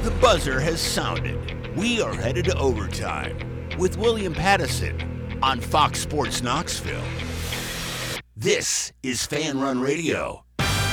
The buzzer has sounded. We are headed to overtime with William Pattison on Fox Sports Knoxville. This is Fan Run Radio.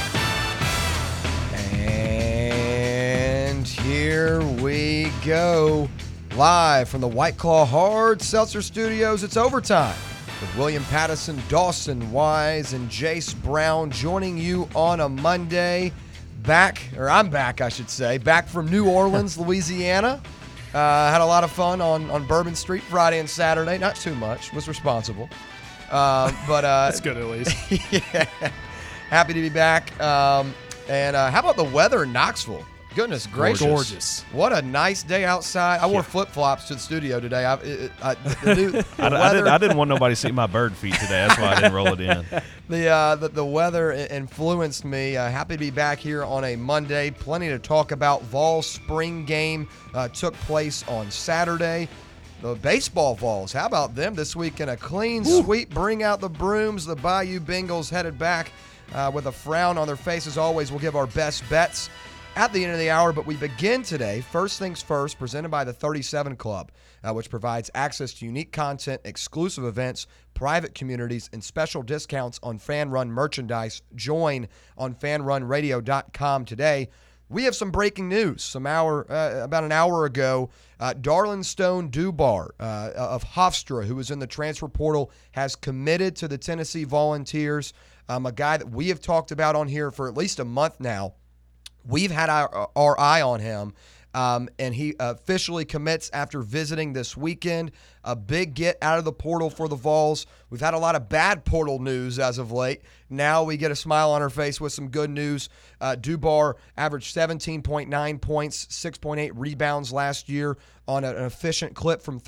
And here we go. Live from the White Claw Hard Seltzer Studios, it's overtime with William Pattison, Dawson Wise, and Jace Brown joining you on a Monday. I'm back, I should say. Back from New Orleans, Louisiana. Had a lot of fun on Bourbon Street Friday and Saturday. Not too much. Was responsible. But that's good at least. Yeah. Happy to be back. And how about the weather in Knoxville? Goodness gracious. Gorgeous. What a nice day outside. I wore flip-flops to the studio today. I didn't want nobody to see my bird feet today. That's why I didn't roll it in. The weather influenced me. Happy to be back here on a Monday. Plenty to talk about. Vols spring game took place on Saturday. The baseball Vols, how about them this week in a clean sweep? Bring out the brooms. The Bayou Bengals headed back with a frown on their face. As always, we'll give our best bets at the end of the hour, but we begin today, first things first, presented by the 37 Club, which provides access to unique content, exclusive events, private communities, and special discounts on Fan Run merchandise. Join on fanrunradio.com today. We have some breaking news. About an hour ago, Darlin Stone Dubar of Hofstra, who was in the transfer portal, has committed to the Tennessee Volunteers, a guy that we have talked about on here for at least a month now. We've had our eye on him, and he officially commits after visiting this weekend. A big get out of the portal for the Vols. We've had a lot of bad portal news as of late. Now we get a smile on our face with some good news. Dubar averaged 17.9 points, 6.8 rebounds last year on an efficient clip from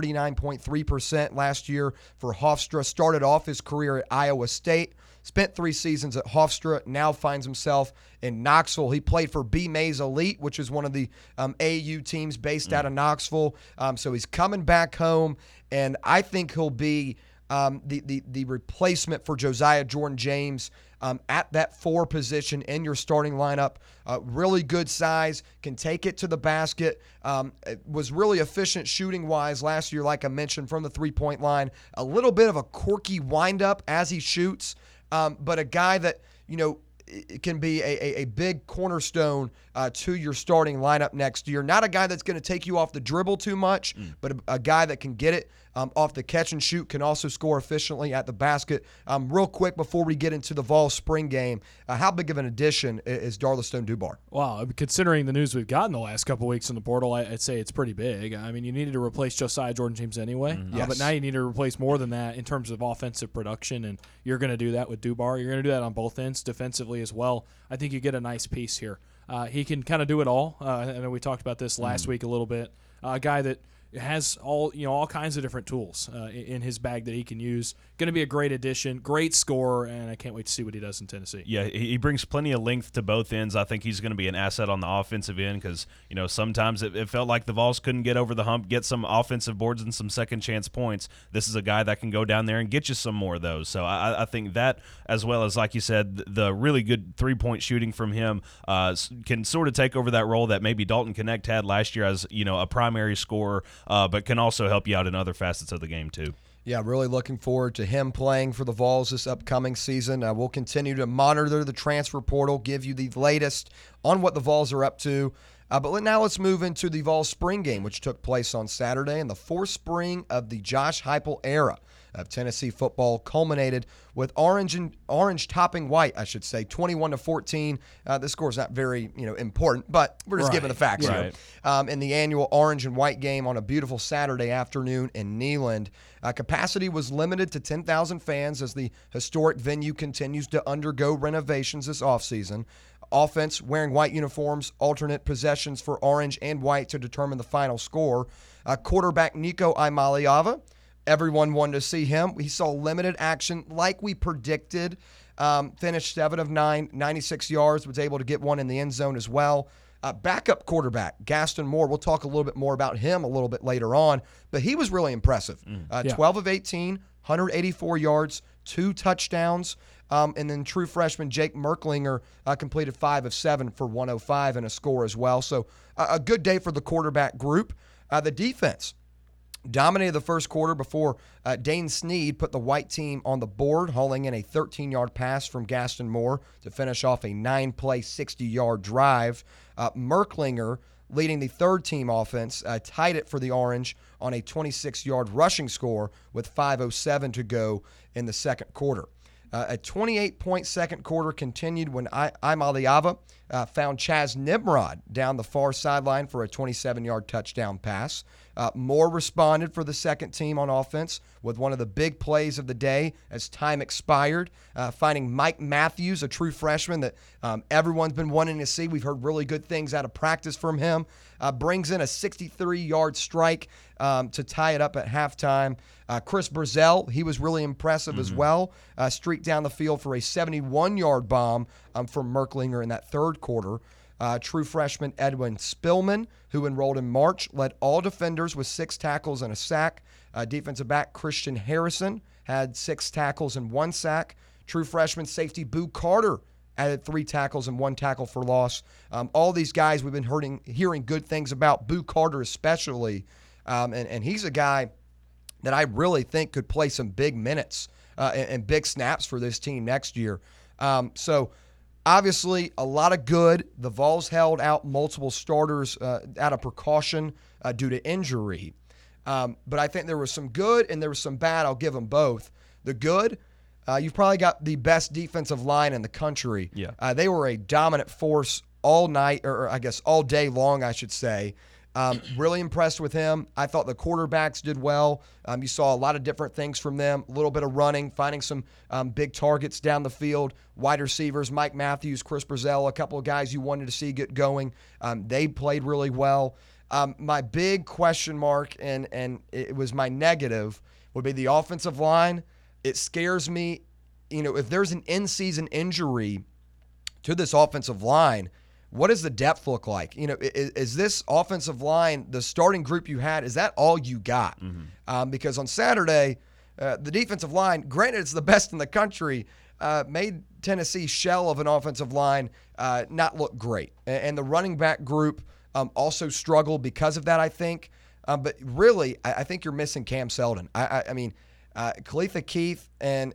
39.3% last year for Hofstra. Started off his career at Iowa State. Spent 3 seasons at Hofstra, now finds himself in Knoxville. He played for B. Mays Elite, which is one of the AAU teams based out of Knoxville. So he's coming back home, and I think he'll be the replacement for Josiah Jordan-James at that 4 position in your starting lineup. Really good size, can take it to the basket, was really efficient shooting-wise last year, like I mentioned, from the three-point line. A little bit of a quirky wind-up as he shoots. But a guy that, it can be a big cornerstone to your starting lineup next year. Not a guy that's going to take you off the dribble too much, but a guy that can get it off the catch and shoot, can also score efficiently at the basket. Real quick before we get into the Vol spring game, how big of an addition is Darlin Stone Dubar? Wow, considering the news we've gotten the last couple weeks in the portal, I'd say it's pretty big. I mean, you needed to replace Josiah Jordan-James anyway, Yes. But now you need to replace more than that in terms of offensive production, and you're going to do that with Dubar. You're going to do that on both ends, defensively as well. I think you get a nice piece here. He can kind of do it all. I know we talked about this last week a little bit. A guy that has all kinds of different tools in his bag that he can use. Going to be a great addition, great scorer, and I can't wait to see what he does in Tennessee. Yeah, he brings plenty of length to both ends. I think he's going to be an asset on the offensive end because, sometimes it felt like the Vols couldn't get over the hump, get some offensive boards and some second chance points. This is a guy that can go down there and get you some more of those. So I think that, as well as, like you said, the really good three-point shooting from him can sort of take over that role that maybe Dalton Connect had last year as, a primary scorer, but can also help you out in other facets of the game too. Yeah, really looking forward to him playing for the Vols this upcoming season. We'll continue to monitor the transfer portal, give you the latest on what the Vols are up to. But now let's move into the Vols spring game, which took place on Saturday, and the fourth spring of the Josh Heupel era of Tennessee football culminated with orange topping white, 21-14. This score is not very important, but we're just giving the facts here. In the annual orange and white game on a beautiful Saturday afternoon in Neyland, capacity was limited to 10,000 fans as the historic venue continues to undergo renovations this offseason. Offense wearing white uniforms, alternate possessions for orange and white to determine the final score. Quarterback Nico Imaliava, everyone wanted to see him. He saw limited action like we predicted. Finished 7 of 9, 96 yards, was able to get one in the end zone as well. Backup quarterback Gaston Moore, we'll talk a little bit more about him a little bit later on, but he was really impressive. 12 of 18, 184 yards, 2 touchdowns. And then true freshman Jake Merklinger completed 5 of 7 for 105 and a score as well. So a good day for the quarterback group. The defense dominated the first quarter before Dane Sneed put the white team on the board, hauling in a 13-yard pass from Gaston Moore to finish off a 9-play, 60-yard drive. Merklinger, leading the third-team offense, tied it for the Orange on a 26-yard rushing score with 5:07 to go in the second quarter. A 28-point second quarter continued when Imaliava found Chaz Nimrod down the far sideline for a 27-yard touchdown pass. Moore responded for the second team on offense with one of the big plays of the day as time expired, finding Mike Matthews, a true freshman that everyone's been wanting to see. We've heard really good things out of practice from him. Brings in a 63-yard strike to tie it up at halftime. Chris Brazel, he was really impressive as well. Streaked down the field for a 71-yard bomb from Merklinger in that third quarter. True freshman Edwin Spillman, who enrolled in March, led all defenders with 6 tackles and a sack. Defensive back Christian Harrison had 6 tackles and 1 sack. True freshman safety Boo Carter added 3 tackles and 1 tackle for loss. All these guys we've been hearing good things about, Boo Carter especially. And he's a guy that I really think could play some big minutes and big snaps for this team next year. So obviously a lot of good. The Vols held out multiple starters out of precaution due to injury. But I think there was some good and there was some bad. I'll give them both. The good, you've probably got the best defensive line in the country. Yeah. They were a dominant force all night, or I guess all day long, I should say. Really impressed with him. I thought the quarterbacks did well. You saw a lot of different things from them. A little bit of running, finding some big targets down the field. Wide receivers, Mike Matthews, Chris Brazel, a couple of guys you wanted to see get going. They played really well. My big question mark, and it was my negative, would be the offensive line. It scares me. If there's an in-season injury to this offensive line, what does the depth look like? Is this offensive line, the starting group you had, is that all you got? Because on Saturday, the defensive line, granted it's the best in the country, made Tennessee's shell of an offensive line not look great. And the running back group also struggled because of that, I think. But really, I think you're missing Cam Seldon. I mean, Khalifa Keith and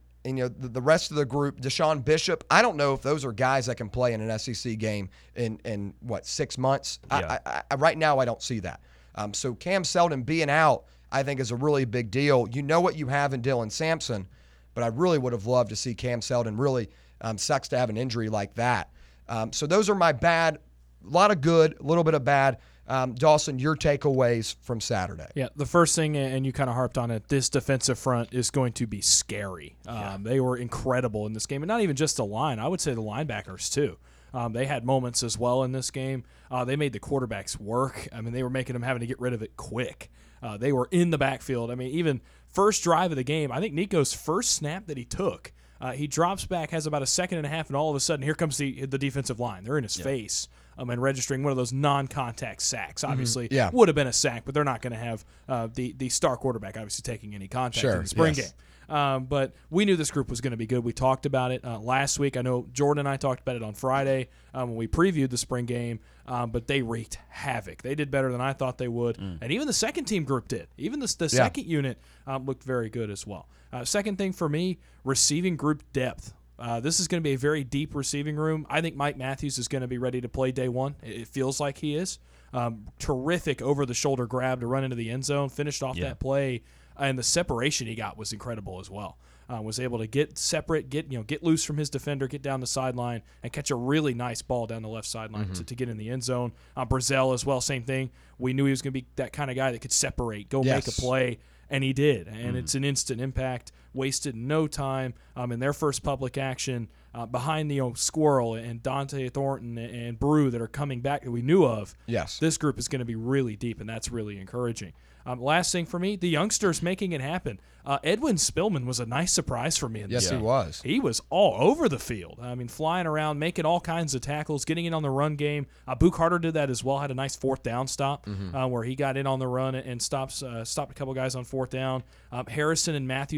the rest of the group, Deshaun Bishop, I don't know if those are guys that can play in an SEC game in 6 months? Yeah. I right now, I don't see that. So Cam Seldon being out, I think, is a really big deal. You know what you have in Dylan Sampson, but I really would have loved to see Cam Seldon. Really sucks to have an injury like that. So those are my bad. A lot of good, a little bit of bad. Dawson, your takeaways from Saturday. Yeah, the first thing, and you kind of harped on it, this defensive front is going to be scary. They were incredible in this game, and not even just the line. I would say the linebackers, too. They had moments as well in this game. They made the quarterbacks work. I mean, they were making them having to get rid of it quick. They were in the backfield. I mean, even first drive of the game, I think Nico's first snap that he took, he drops back, has about a second and a half, and all of a sudden, here comes the defensive line. They're in his face. And registering one of those non-contact sacks. Obviously, would have been a sack, but they're not going to have the star quarterback obviously taking any contact in the spring game. But we knew this group was going to be good. We talked about it last week. I know Jordan and I talked about it on Friday when we previewed the spring game, but they wreaked havoc. They did better than I thought they would, and even the second team group did. Even the second unit looked very good as well. Second thing for me, receiving group depth. This is going to be a very deep receiving room. I think Mike Matthews is going to be ready to play day one. It feels like he is. Terrific over-the-shoulder grab to run into the end zone. Finished off that play, and the separation he got was incredible as well. Was able to get separate, get loose from his defender, get down the sideline, and catch a really nice ball down the left sideline to get in the end zone. Brazel as well, same thing. We knew he was going to be that kind of guy that could separate, make a play, and he did. And it's an instant impact. Wasted no time in their first public action behind the Squirrel and Dante Thornton and Brew that are coming back that we knew of. Yes. This group is going to be really deep, and that's really encouraging. Last thing for me, the youngsters making it happen. Edwin Spillman was a nice surprise for me in this Yes, game. he was. He was all over the field. I mean, flying around, making all kinds of tackles, getting in on the run game. Boo Carter did that as well, had a nice fourth down stop where he got in on the run and stopped a couple guys on fourth down. Harrison and Matthews, I thought,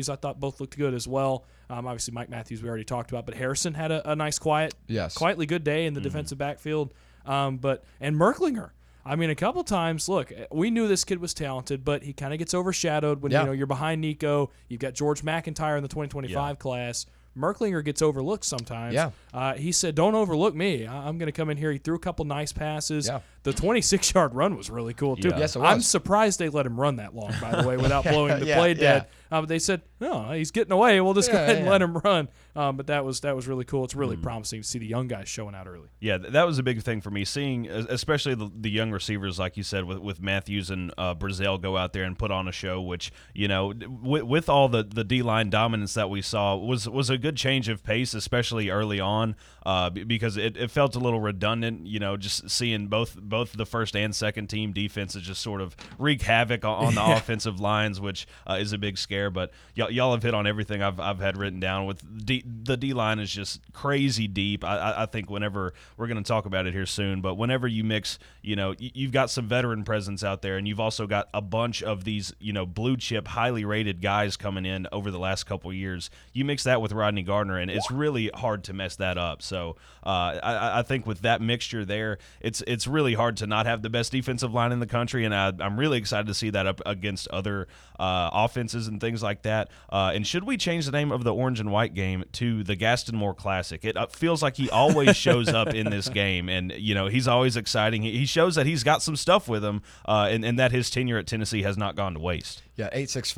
both looked good as well. Obviously, Mike Matthews we already talked about, but Harrison had a nice, quietly good day in the defensive backfield. And Merklinger, I mean, a couple times, look, we knew this kid was talented, but he kind of gets overshadowed when you're behind Nico. You've got George McIntyre in the 2025 class. Merklinger gets overlooked sometimes. Yeah. He said, don't overlook me. I'm going to come in here. He threw a couple nice passes. Yeah. The 26-yard run was really cool, too. Yeah. Yes, it was. I'm surprised they let him run that long, by the way, without blowing the play dead. But they said, no, he's getting away. We'll just go ahead and let him run. But that was really cool. It's really promising to see the young guys showing out early. Yeah, that was a big thing for me, seeing especially the young receivers, like you said, with Matthews and Brazil go out there and put on a show, which, with all the D-line dominance that we saw, was a good change of pace, especially early on, because it felt a little redundant, just seeing both the first and second team defenses just sort of wreak havoc on the offensive lines, which is a big scare. But y'all have hit on everything I've had written down. With the D-line is just crazy deep. I think whenever we're going to talk about it here soon, but whenever you mix, you've got some veteran presence out there, and you've also got a bunch of these, blue chip, highly rated guys coming in over the last couple of years. You mix that with Rodney Gardner, and it's really hard to mess that up. So I think with that mixture there, it's really hard to not have the best defensive line in the country, and I'm really excited to see that up against other offenses and things like that. And should we change the name of the orange and white game to the Gaston Moore Classic? It feels like he always shows up in this game, and he's always exciting. He shows that he's got some stuff with him, and that his tenure at Tennessee has not gone to waste. Yeah,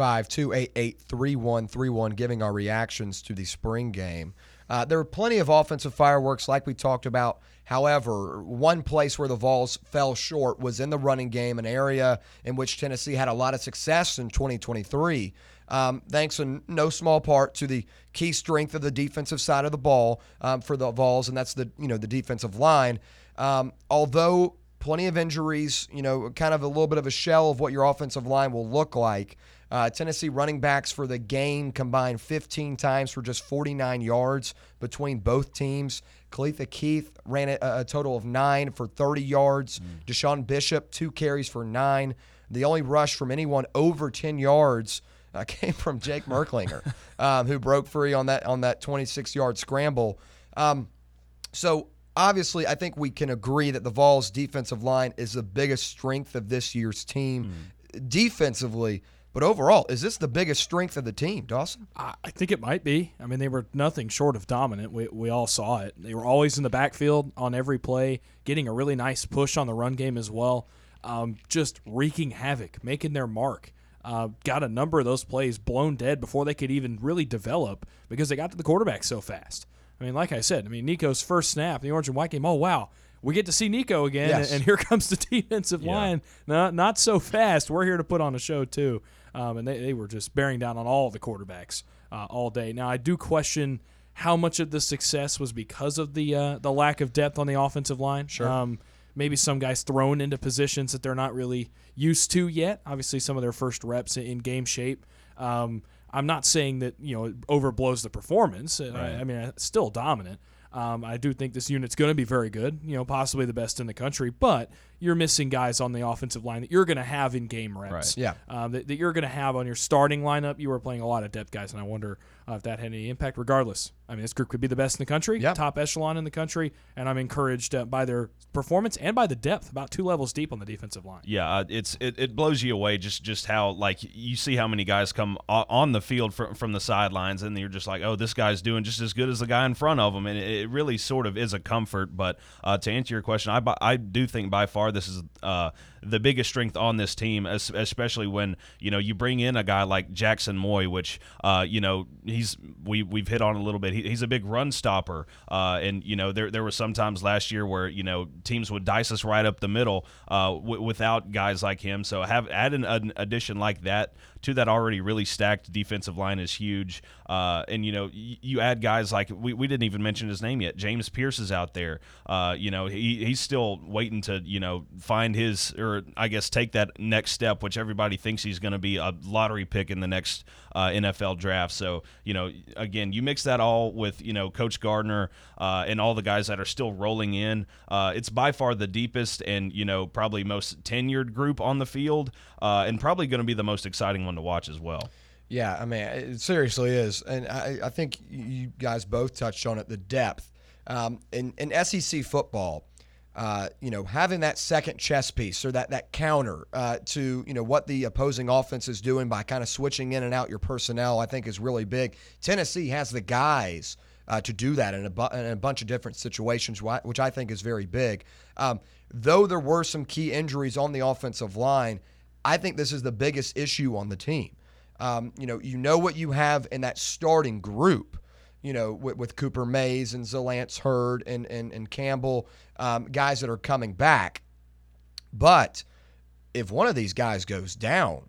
865-288-3131, giving our reactions to the spring game. There were plenty of offensive fireworks like we talked about. However, one place where the Vols fell short was in the running game, an area in which Tennessee had a lot of success in 2023, thanks in no small part to the key strength of the defensive side of the ball for the Vols, and that's the defensive line. Although plenty of injuries, kind of a little bit of a shell of what your offensive line will look like. Tennessee running backs for the game combined 15 times for just 49 yards between both teams. Kalitha Keith ran a total of 9 for 30 yards. Deshaun Bishop, 2 carries for 9. The only rush from anyone over 10 yards came from Jake Merklinger, who broke free on that 26-yard scramble. So obviously, I think we can agree that the Vols' defensive line is the biggest strength of this year's team defensively. But overall, is this the biggest strength of the team, Dawson? I think it might be. I mean, they were nothing short of dominant. We all saw it. They were always in the backfield on every play, getting a really nice push on the run game as well, just wreaking havoc, making their mark. Got a number of those plays blown dead before they could even really develop because they got to the quarterback so fast. I mean, like I said, Nico's first snap, the orange and white game, oh, wow. We get to see Nico again, yes. and here comes the defensive line. Not so fast. We're here to put on a show, too. And they were just bearing down on all the quarterbacks all day. Now, I do question how much of the success was because of the lack of depth on the offensive line. Sure. Maybe some guys thrown into positions that they're not really used to yet. Obviously, some of their first reps in game shape. I'm not saying that it overblows the performance. Right. I mean, it's still dominant. I do think this unit's going to be very good, possibly the best in the country, but you're missing guys on the offensive line that you're going to have in game reps. Right. Yeah. That you're going to have on your starting lineup. You were playing a lot of depth guys, and I wonder if that had any impact. Regardless, this group could be the best in the country, top echelon in the country, and I'm encouraged by their performance and by the depth, about 2 levels deep on the defensive line. Yeah, it blows you away just how you see how many guys come on the field from the sidelines, and you're just like, oh, this guy's doing just as good as the guy in front of him, and it really sort of is a comfort. But to answer your question, I do think by far this is the biggest strength on this team, especially when you bring in a guy like Jackson Moy, which we've hit on a little bit. He's a big run stopper, and there were some times last year where teams would dice us right up the middle without guys like him. So add an addition like that to that already really stacked defensive line is huge. And you add guys like we didn't even mention his name yet. James Pierce is out there. He's still waiting to find his, or I guess take that next step, which everybody thinks he's going to be a lottery pick in the next NFL draft. So again, you mix that all with Coach Gardner and all the guys that are still rolling in. It's by far the deepest and probably most tenured group on the field, and probably going to be the most exciting one to watch as well. Yeah, I mean, it seriously is. And I think you guys both touched on it, the depth. In SEC football, having that second chess piece or that counter to, what the opposing offense is doing by kind of switching in and out your personnel, I think is really big. Tennessee has the guys to do that in a bunch of different situations, which I think is very big. Though there were some key injuries on the offensive line, I think this is the biggest issue on the team. What you have in that starting group, with Cooper Mays and Zalance Hurd and Campbell, guys that are coming back. But if one of these guys goes down,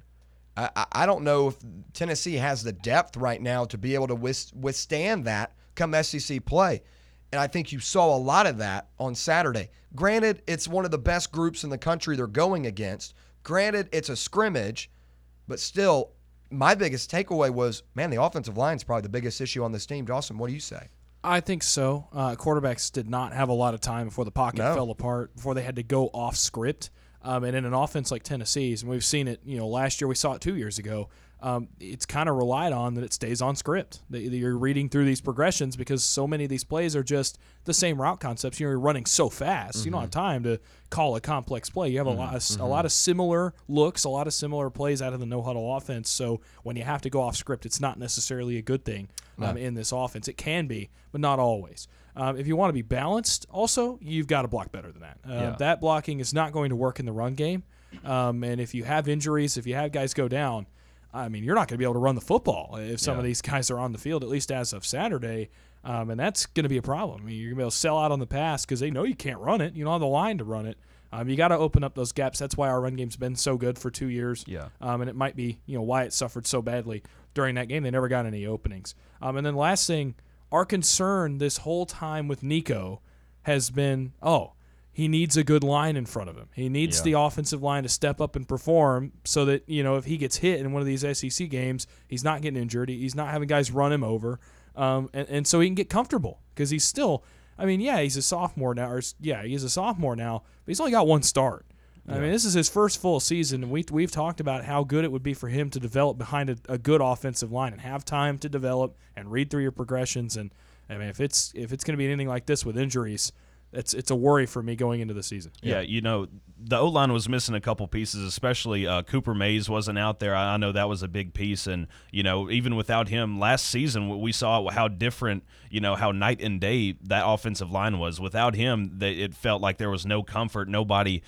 I don't know if Tennessee has the depth right now to be able to withstand that come SEC play. And I think you saw a lot of that on Saturday. Granted, it's one of the best groups in the country they're going against. Granted, it's a scrimmage, but still, my biggest takeaway was, man, the offensive line is probably the biggest issue on this team. Dawson, what do you say? I think so. Quarterbacks did not have a lot of time before the pocket fell apart, before they had to go off script. And in an offense like Tennessee's, and we've seen it, last year, we saw it 2 years ago, it's kind of relied on that it stays on script. That you're reading through these progressions because so many of these plays are just the same route concepts. You're running so fast, you don't have time to call a complex play. You have a lot of similar looks, a lot of similar plays out of the no-huddle offense. So when you have to go off script, it's not necessarily a good thing in this offense. It can be, but not always. If you want to be balanced, also, you've got to block better than that. That blocking is not going to work in the run game. And if you have injuries, if you have guys go down, I mean, you're not going to be able to run the football if some of these guys are on the field, at least as of Saturday. And that's going to be a problem. I mean, you're going to be able to sell out on the pass because they know you can't run it. You don't have the line to run it. You got to open up those gaps. That's why our run game's been so good for 2 years. And it might be, why it suffered so badly during that game. They never got any openings. And then last thing, our concern this whole time with Nico has been, he needs a good line in front of him. He needs the offensive line to step up and perform so that, if he gets hit in one of these SEC games, he's not getting injured. He's not having guys run him over. And so he can get comfortable because he's still, he's a sophomore now. He's a sophomore now, but he's only got one start. I mean, this is his first full season, and we've talked about how good it would be for him to develop behind a good offensive line and have time to develop and read through your progressions. And, if it's going to be anything like this with injuries, it's a worry for me going into the season. Yeah, the O-line was missing a couple pieces, especially Cooper Mays wasn't out there. I know that was a big piece, and, even without him last season, we saw how different, how night and day that offensive line was. Without him, it felt like there was no comfort. Nobody,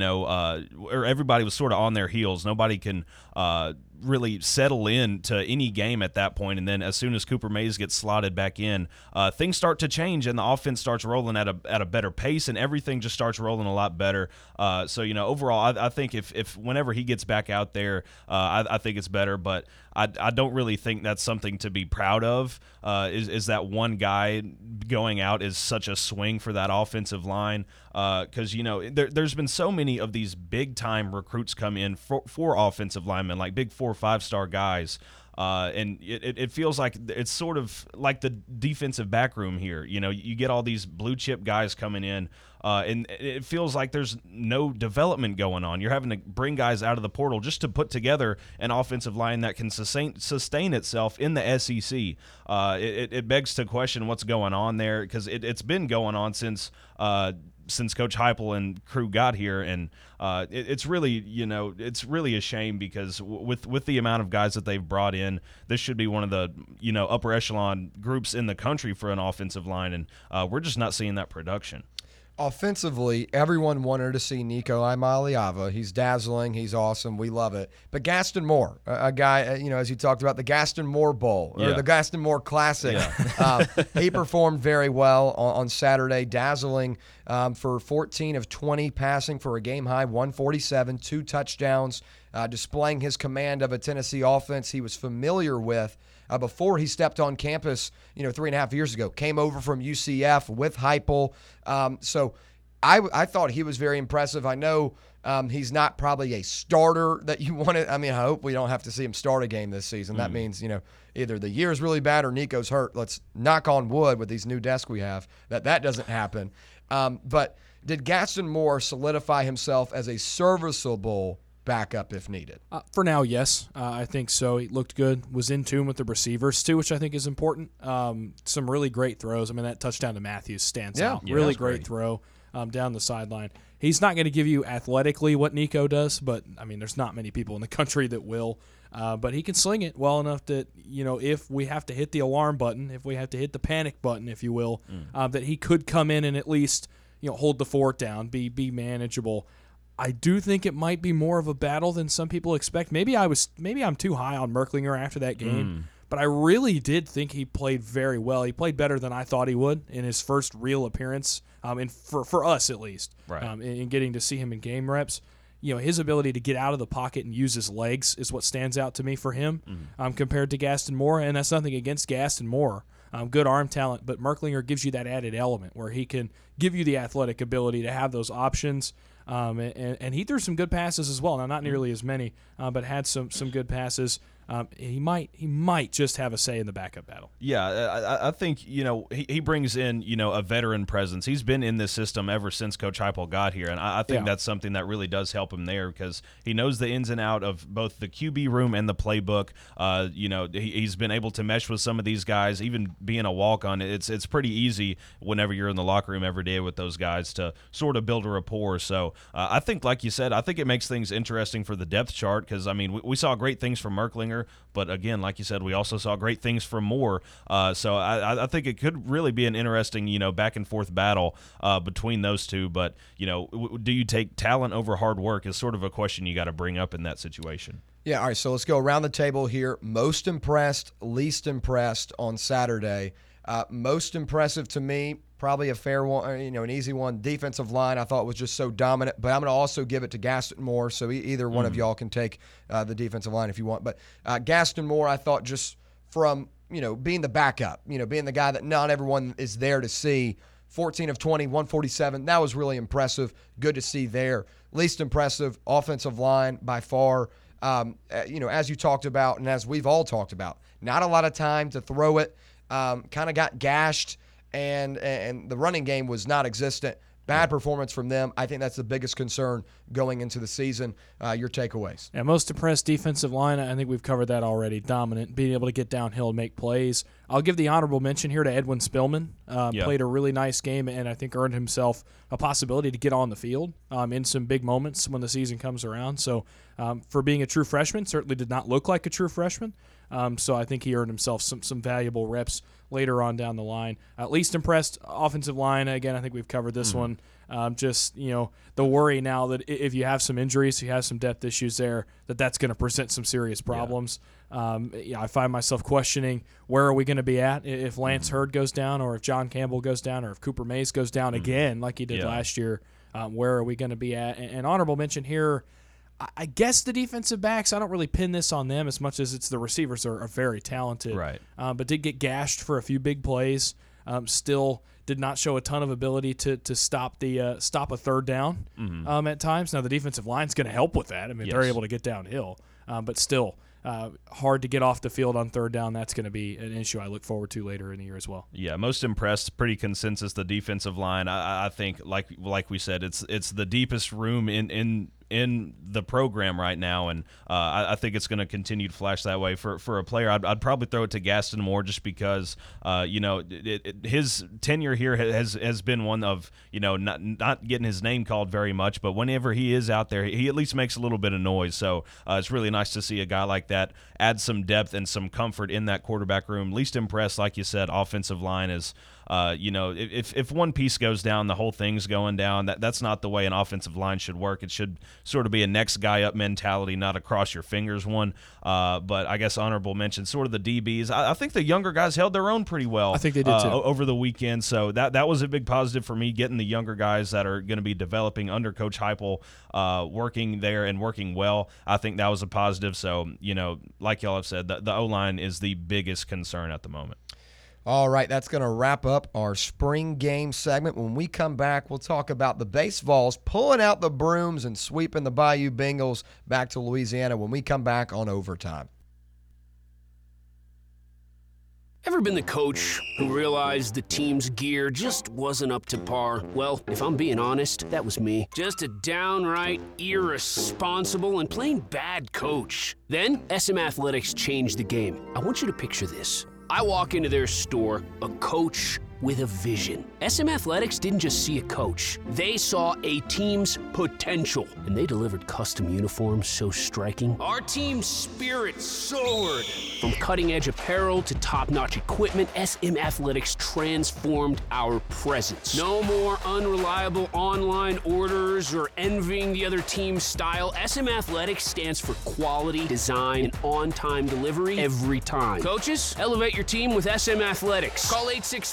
or everybody was sort of on their heels. Nobody can really settle in to any game at that point. And then as soon as Cooper Mays gets slotted back in, things start to change and the offense starts rolling at a better pace and everything just starts rolling a lot better. So overall, I think if whenever he gets back out there, I think it's better. But I don't really think that's something to be proud of. Is that one guy going out is such a swing for that offensive line? Because there's been so many of these big time recruits come in for offensive linemen, like big 4 or 5 star guys. And it feels like it's sort of like the defensive back room here. You get all these blue chip guys coming in, and it feels like there's no development going on. You're having to bring guys out of the portal just to put together an offensive line that can sustain itself in the SEC. It begs to question what's going on there because it's been going on since Coach Heupel and crew got here, and it's really it's really a shame because with the amount of guys that they've brought in, this should be one of the upper echelon groups in the country for an offensive line, and we're just not seeing that production. Offensively, everyone wanted to see Nico Imaliava. He's dazzling. He's awesome. We love it. But Gaston Moore, a guy, as you talked about, the Gaston Moore Bowl or the Gaston Moore Classic, he performed very well on Saturday, dazzling for 14 of 20 passing for a game-high 147, 2 touchdowns, displaying his command of a Tennessee offense he was familiar with before he stepped on campus, 3.5 years ago. Came over from UCF with Heupel. So I thought he was very impressive. I know he's not probably a starter that you want to. I hope we don't have to see him start a game this season. That means, either the year's really bad or Nico's hurt. Let's knock on wood with these new desks we have that doesn't happen. But did Gaston Moore solidify himself as a serviceable backup if needed? For now, yes. I think so. He looked good, was in tune with the receivers too, which I think is important. Some really great throws. I mean, that touchdown to Matthews stands out. Yeah, Really that's great throw down the sideline. He's not going to give you athletically what Nico does, but, I mean, there's not many people in the country that will. But he can sling it well enough that, if we have to hit the alarm button, if we have to hit the panic button, if you will, that he could come in and at least, hold the fort down, be manageable. I do think it might be more of a battle than some people expect. Maybe I'm too high on Merklinger after that game, but I really did think he played very well. He played better than I thought he would in his first real appearance, and for us at least, right. In getting to see him in game reps. His ability to get out of the pocket and use his legs is what stands out to me for him compared to Gaston Moore, and that's nothing against Gaston Moore. Good arm talent, but Merklinger gives you that added element where he can give you the athletic ability to have those options. And he threw some good passes as well. Now, not nearly as many, but had some good passes. He might just have a say in the backup battle. Yeah, I think he brings in a veteran presence. He's been in this system ever since Coach Heupel got here, and I think that's something that really does help him there because he knows the ins and out of both the QB room and the playbook. He's been able to mesh with some of these guys, even being a walk-on. It's pretty easy whenever you're in the locker room every day with those guys to sort of build a rapport. So I think, like you said, I think it makes things interesting for the depth chart because we saw great things from Merklinger. But again, like you said, we also saw great things from Moore. So I think it could really be an interesting, back and forth battle between those two. But do you take talent over hard work? Is sort of a question you got to bring up in that situation. Yeah. All right. So let's go around the table here. Most impressed, least impressed on Saturday. Most impressive to me, probably a fair one, an easy one. Defensive line, I thought was just so dominant. But I'm going to also give it to Gaston Moore. So either one of y'all can take the defensive line if you want. But Gaston Moore, I thought just from being the backup, being the guy that not everyone is there to see. 14 of 20, 147. That was really impressive. Good to see there. Least impressive, offensive line by far. As you talked about and as we've all talked about, not a lot of time to throw it. Kind of got gashed, and the running game was not existent. Bad performance from them. I think that's the biggest concern going into the season. Your takeaways? Yeah, most impressed defensive line. I think we've covered that already. Dominant, being able to get downhill and make plays. I'll give the honorable mention here to Edwin Spillman. Played a really nice game and I think earned himself a possibility to get on the field in some big moments when the season comes around. So for being a true freshman, certainly did not look like a true freshman. So I think he earned himself some valuable reps later on down the line. Least impressed offensive line. Again, I think we've covered this one. Just the worry now that if you have some injuries, you have some depth issues there, that's going to present some serious problems. I find myself questioning where are we going to be at if Lance Hurd goes down, or if John Campbell goes down, or if Cooper Mays goes down again like he did last year. Where are we going to be at? And honorable mention here. I guess the defensive backs, I don't really pin this on them as much as it's the receivers are very talented. Right. But did get gashed for a few big plays. Still did not show a ton of ability to stop a third down at times. Now, the defensive line's going to help with that. I mean, they're able to get downhill. But still, hard to get off the field on third down. That's going to be an issue I look forward to later in the year as well. Yeah, most impressed, pretty consensus, the defensive line. I think, like we said, it's the deepest room in the program right now, and I think it's going to continue to flash that way. For a player, I'd probably throw it to Gaston Moore just because his tenure here has been one of not getting his name called very much, but whenever he is out there, he at least makes a little bit of noise. So it's really nice to see a guy like that add some depth and some comfort in that quarterback room. Least impressed, like you said, offensive line is. If one piece goes down, the whole thing's going down. That's not the way an offensive line should work. It should sort of be a next guy up mentality, not a cross your fingers one. But I guess honorable mention, sort of the DBs. I think the younger guys held their own pretty well. I think they did too over the weekend. So that was a big positive for me, getting the younger guys that are going to be developing under Coach Heupel, working there and working well. I think that was a positive. So like y'all have said, the O-line is the biggest concern at the moment. All right, that's going to wrap up our spring game segment. When we come back, we'll talk about the Baseballs pulling out the brooms and sweeping the Bayou Bengals back to Louisiana when we come back on Overtime. Ever been the coach who realized the team's gear just wasn't up to par? Well, if I'm being honest, that was me. Just a downright irresponsible and plain bad coach. Then, SM Athletics changed the game. I want you to picture this. I walk into their store, a coach with a vision. SM Athletics didn't just see a coach. They saw a team's potential, and they delivered custom uniforms so striking. Our team's spirit soared. From cutting-edge apparel to top-notch equipment, SM Athletics transformed our presence. No more unreliable online orders or envying the other team's style. SM Athletics stands for quality, design, and on-time delivery every time. Coaches, elevate your team with SM Athletics. Call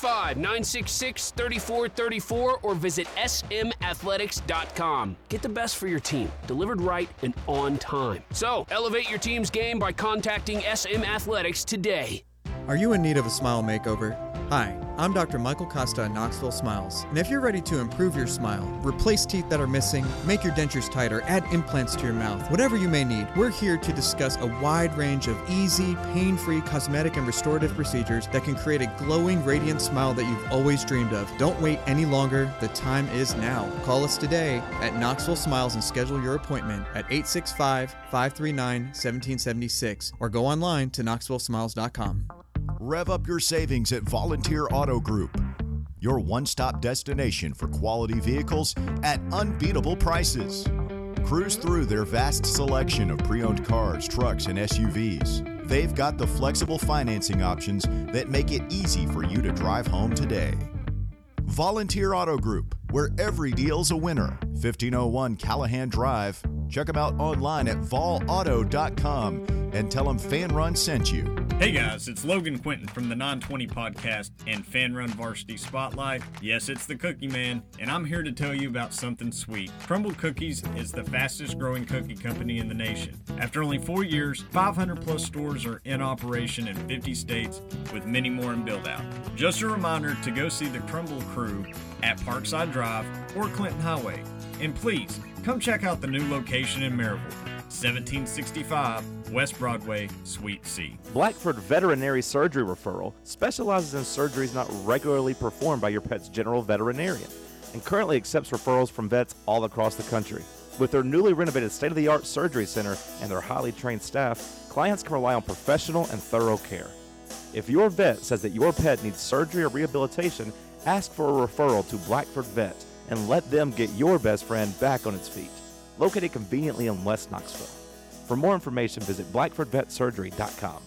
865-966-3434 or visit smathletics.com. Get the best for your team, delivered right and on time. So, elevate your team's game by contacting SM Athletics today. Are you in need of a smile makeover? Hi, I'm Dr. Michael Costa at Knoxville Smiles. And if you're ready to improve your smile, replace teeth that are missing, make your dentures tighter, add implants to your mouth, whatever you may need, we're here to discuss a wide range of easy, pain-free cosmetic and restorative procedures that can create a glowing, radiant smile that you've always dreamed of. Don't wait any longer. The time is now. Call us today at Knoxville Smiles and schedule your appointment at 865-539-1776 or go online to knoxvillesmiles.com. Rev up your savings at Volunteer Auto Group, your one-stop destination for quality vehicles at unbeatable prices. Cruise through their vast selection of pre-owned cars, trucks, and SUVs. They've got the flexible financing options that make it easy for you to drive home today. Volunteer Auto Group, where every deal's a winner. 1501 Callahan Drive. Check them out online at volauto.com and tell them Fan Run sent you. Hey guys, it's Logan Quinton from the 920 Podcast and Fan Run Varsity Spotlight. Yes, it's the Cookie Man, and I'm here to tell you about something sweet. Crumble Cookies is the fastest growing cookie company in the nation. After only 4 years, 500 plus stores are in operation in 50 states, with many more in build out. Just a reminder to go see the Crumble crew at Parkside Drive or Clinton Highway. And please, come check out the new location in Maryville. 1765 West Broadway, Suite C. Blackford Veterinary Surgery Referral specializes in surgeries not regularly performed by your pet's general veterinarian and currently accepts referrals from vets all across the country. With their newly renovated state-of-the-art surgery center and their highly trained staff, clients can rely on professional and thorough care. If your vet says that your pet needs surgery or rehabilitation, ask for a referral to Blackford Vet and let them get your best friend back on its feet. Located conveniently in West Knoxville. For more information, visit blackfordvetsurgery.com.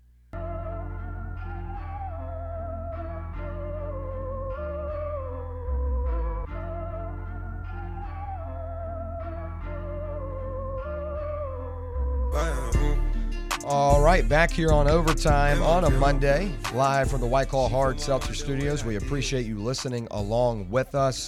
All right, back here on Overtime on a Monday, live from the White Claw Hard Seltzer Studios. We appreciate you listening along with us.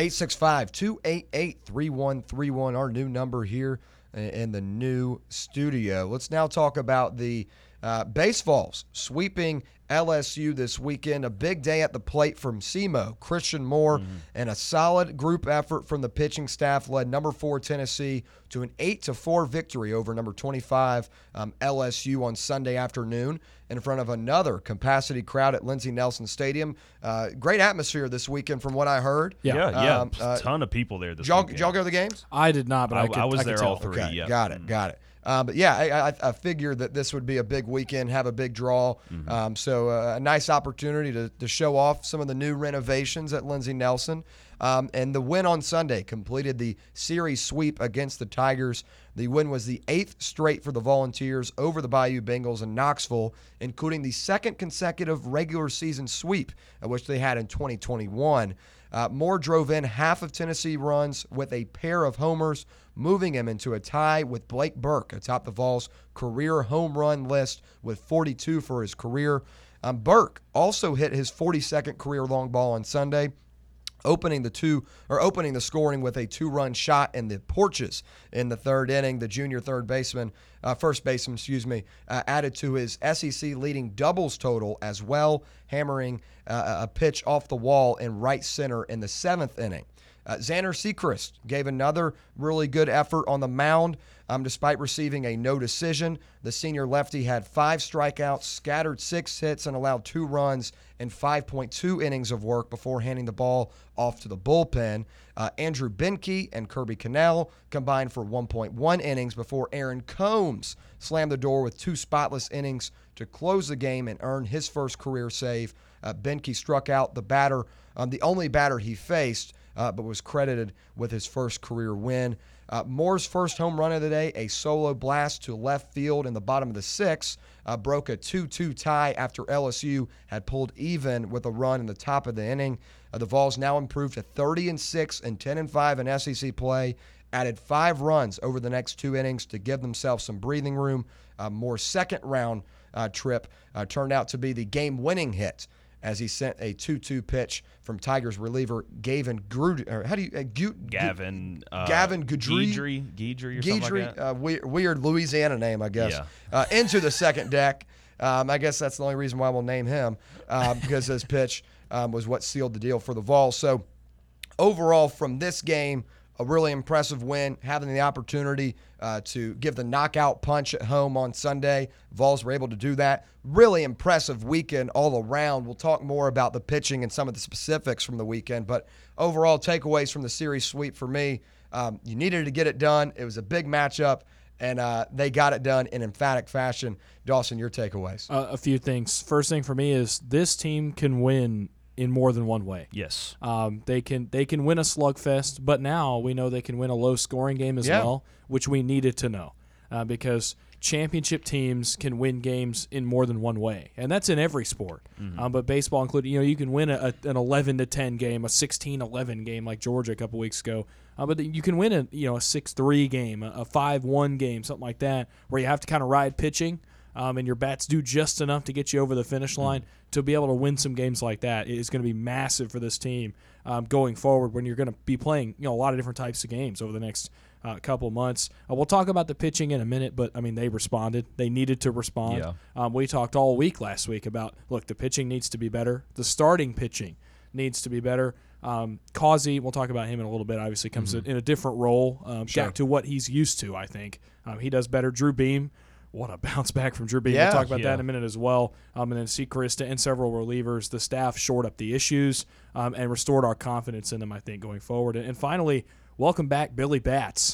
865-288-3131, our new number here in the new studio. Let's now talk about the baseballs sweeping LSU this weekend. A big day at the plate from SEMO, Christian Moore, and a solid group effort from the pitching staff led number 4 Tennessee to an 8-4 victory over number 25 LSU on Sunday afternoon in front of another capacity crowd at Lindsey Nelson Stadium. Great atmosphere this weekend from what I heard. Yeah. A ton of people there this weekend. Did y'all go to the games? I did not, but I was there all tell. three. Okay, Yeah. got it. But yeah, I figured that this would be a big weekend, have a big draw. So a nice opportunity to show off some of the new renovations at Lindsey Nelson. And the win on Sunday completed the series sweep against the Tigers. The win was the 8th straight for the Volunteers over the Bayou Bengals in Knoxville, including the second consecutive regular season sweep, which they had in 2021. Moore drove in half of Tennessee runs with a pair of homers, moving him into a tie with Blake Burke atop the Vols' career home run list with 42 for his career. Burke also hit his 42nd career long ball on Sunday, opening the scoring with a 2-run shot in the porches in the third inning. The junior first baseman, added to his SEC leading doubles total as well, hammering a pitch off the wall in right center in the 7th inning. Xander Sechrist gave another really good effort on the mound. Despite receiving a no decision, the senior lefty had 5 strikeouts, scattered 6 hits, and allowed 2 runs in 5.2 innings of work before handing the ball off to the bullpen. Andrew Benke and Kirby Cannell combined for 1.1 innings before Aaron Combs slammed the door with 2 spotless innings to close the game and earn his first career save. Benke struck out the batter, the only batter he faced, but was credited with his first career win. Moore's first home run of the day, a solo blast to left field in the bottom of the 6th, broke a 2-2 tie after LSU had pulled even with a run in the top of the inning. The Vols now improved to 30-6 and 10-5 in SEC play, added 5 runs over the next 2 innings to give themselves some breathing room. Moore's second round trip turned out to be the game-winning hit as he sent a 2-2 pitch from Tigers reliever Gavin Guidry, or how do you Gavin Guidry or something like that. Weird Louisiana name, I guess. Yeah. Into the second deck. I guess that's the only reason why we'll name him, because his pitch was what sealed the deal for the Vols. So overall, from this game, a really impressive win, having the opportunity to give the knockout punch at home on Sunday. Vols were able to do that. Really impressive weekend all around. We'll talk more about the pitching and some of the specifics from the weekend, but overall takeaways from the series sweep for me, you needed to get it done. It was a big matchup, and they got it done in emphatic fashion. Dawson, your takeaways? A few things. First thing for me is this team can win in more than one way. Yes. They can win a slugfest, but now we know they can win a low-scoring game as well, which we needed to know because championship teams can win games in more than one way, and that's in every sport. But baseball included, you can win an 11-10 game, a 16-11 game like Georgia a couple weeks ago. But you can win a 6-3 game, a 5-1 game, something like that, where you have to kind of ride pitching. And your bats do just enough to get you over the finish line. To be able to win some games like that is going to be massive for this team going forward when you're going to be playing a lot of different types of games over the next couple of months. We'll talk about the pitching in a minute, but, they responded. They needed to respond. Yeah. We talked all week last week about, look, the pitching needs to be better. The starting pitching needs to be better. Causey, we'll talk about him in a little bit, obviously comes in a different role back to what he's used to, I think. He does better. Drew Beam. What a bounce back from Drew Beam. We'll talk about that in a minute as well. And then Sechrista and several relievers. The staff shored up the issues and restored our confidence in them, I think, going forward. And finally, welcome back Billy Batts.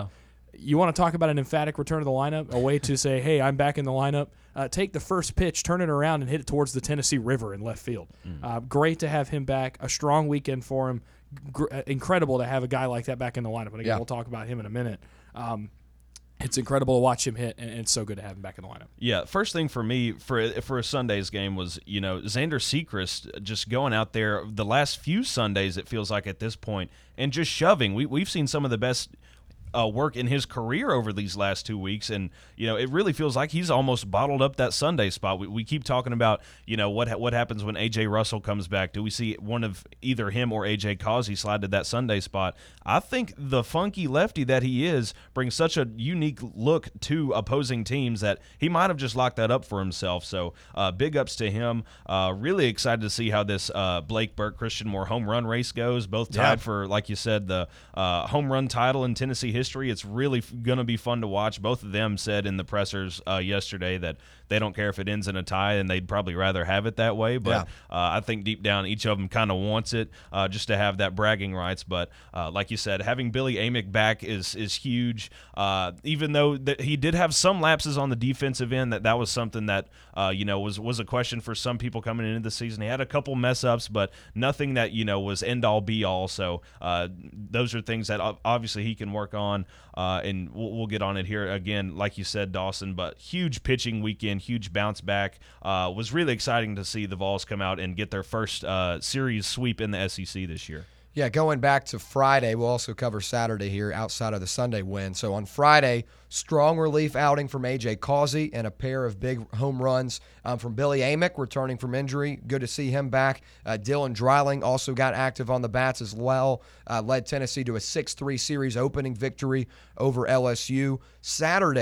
You want to talk about an emphatic return to the lineup, a way to say, hey, I'm back in the lineup. Take the first pitch, turn it around, and hit it towards the Tennessee River in left field. Great to have him back. A strong weekend for him. Incredible to have a guy like that back in the lineup. And again, we'll talk about him in a minute. It's incredible to watch him hit, and it's so good to have him back in the lineup. Yeah, first thing for me for a Sunday's game was, Xander Sechrist just going out there the last few Sundays, it feels like at this point, and just shoving. We've seen some of the best work in his career over these last 2 weeks, and it really feels like he's almost bottled up that Sunday spot. We keep talking about what happens when AJ Russell comes back. Do we see one of either him or AJ Causey slide to that Sunday spot? I think the funky lefty that he is brings such a unique look to opposing teams that he might have just locked that up for himself. So big ups to him. Really excited to see how this Blake Burke Christian Moore home run race goes. Both tied for, like you said, the home run title in Tennessee history. It's really going to be fun to watch. Both of them said in the pressers yesterday that they don't care if it ends in a tie, and they'd probably rather have it that way. But I think deep down, each of them kind of wants it just to have that bragging rights. But like you said, having Billy Amick back is huge. Even though he did have some lapses on the defensive end, that was something that was a question for some people coming into the season. He had a couple mess ups, but nothing that was end all be all. So those are things that obviously he can work on, and we'll get on it here again, like you said, Dawson. But huge pitching weekend, huge bounce back. Was really exciting to see the Vols come out and get their first series sweep in the SEC this year. Yeah, going back to Friday, we'll also cover Saturday here outside of the Sunday win. So on Friday, strong relief outing from A.J. Causey and a pair of big home runs from Billy Amick, returning from injury. Good to see him back. Dylan Dreiling also got active on the bats as well. Led Tennessee to a 6-3 series opening victory over LSU. Saturday,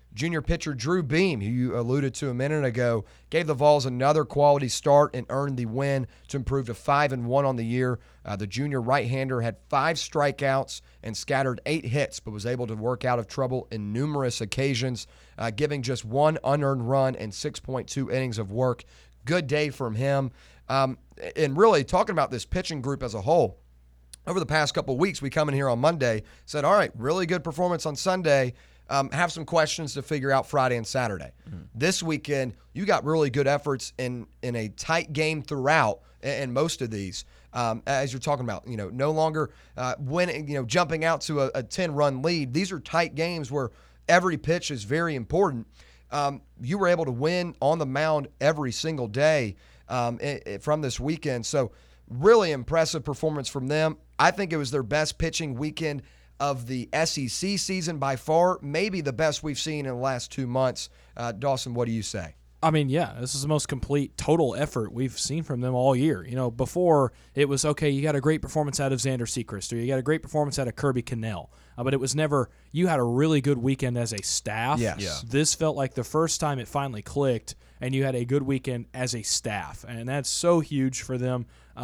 Junior pitcher Drew Beam, who you alluded to a minute ago, gave the Vols another quality start and earned the win to improve to 5-1 on the year. The junior right-hander had 5 strikeouts and scattered 8 hits, but was able to work out of trouble in numerous occasions, giving just 1 unearned run and 6.2 innings of work. Good day from him. And really, talking about this pitching group as a whole, over the past couple of weeks, we come in here on Monday, said, all right, really good performance on Sunday. Have some questions to figure out Friday and Saturday. This weekend, you got really good efforts in a tight game throughout, and most of these, as you're talking about, no longer winning, jumping out to a 10-run lead. These are tight games where every pitch is very important. You were able to win on the mound every single day from this weekend. So really impressive performance from them. I think it was their best pitching weekend of the SEC season by far, maybe the best we've seen in the last 2 months. Dawson, what do you say? I mean, yeah, this is the most complete total effort we've seen from them all year. Before it was, okay, you got a great performance out of Xander Sechrist, or you got a great performance out of Kirby Cannell, but it was never, you had a really good weekend as a staff. Yes. Yeah. This felt like the first time it finally clicked, and you had a good weekend as a staff, and that's so huge for them,